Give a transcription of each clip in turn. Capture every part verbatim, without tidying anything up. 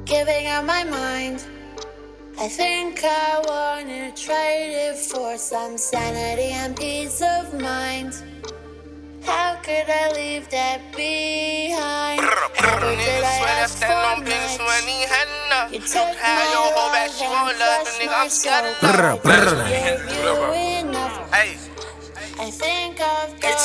giving up my mind. I think I wanna trade it for some sanity and peace of mind. How could I leave that behind? Never did I ask for much. You took my love and crushed my soul. I gave you enough. I think I've got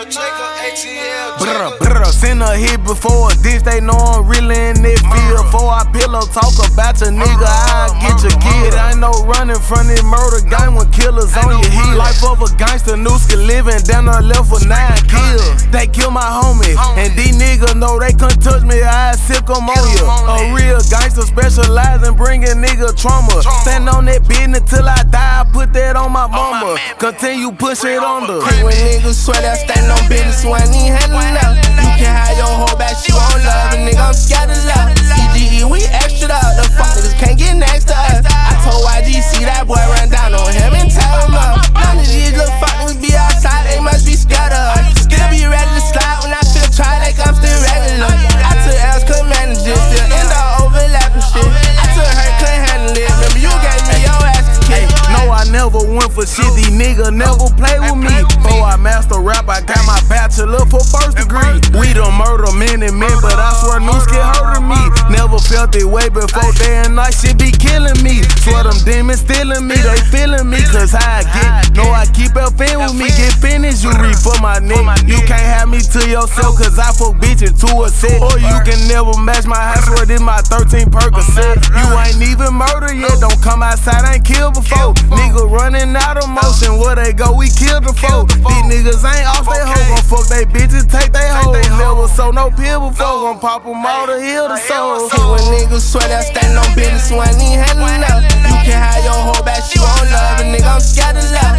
my Brr, brr, send a hit before a dish, they know I'm really in that field. Before I pillow talk about your nigga, I'll get your kid. Ain't no running from this murder game when killers on your heel. Life of a gangster, Nooski living down the left for nine kills. They kill my homie, and these niggas know they couldn't touch me, I sick them on you. A real gangster specialize in bringing nigga trauma. Stand on that business till I die, I put that on my mama. Continue push it on. When niggas swear they stand on business, so I need handling up. You can have your whole back, she won't love, and nigga, I'm scared of love. E G E, we extra up, the fuck niggas can't get next to us. I told Y G, see that boy run down on him and tell him up. None of these little fuck niggas be outside, they must be scared of us. Still be ready to slide when I feel try like I'm still regular. I took L's, couldn't manage it, still end up overlapping shit. I took her, couldn't handle it, remember you gave me your ass a kick. No, I never went for shit, these niggas never play with me. Before I master rap, I got my bachelor for first degree. We done murder many men, but I swear Nooski hurting me. Never felt it way before day and night, shit be killing me. Swear them demons stealing me, they feeling me, cause how I get. Know I keep up in with me, get finished, you reach for my neck. You can't have me to yourself, cause I fuck bitches to a set. Or you can never match my high, swear this my thirteen Percocet. You ain't even murder yet, don't come outside, I ain't killed before. Nigga running out of motion, where they go, we kill the folk. These niggas ain't off they hoe, gon' fuck they bitches, take they hoes. Never sold no pill before, gon' pop them all to heal the soul. When niggas swear they stand on business, so I need handling up. You can have your whole back, she won't love, and nigga, I'm scared of love.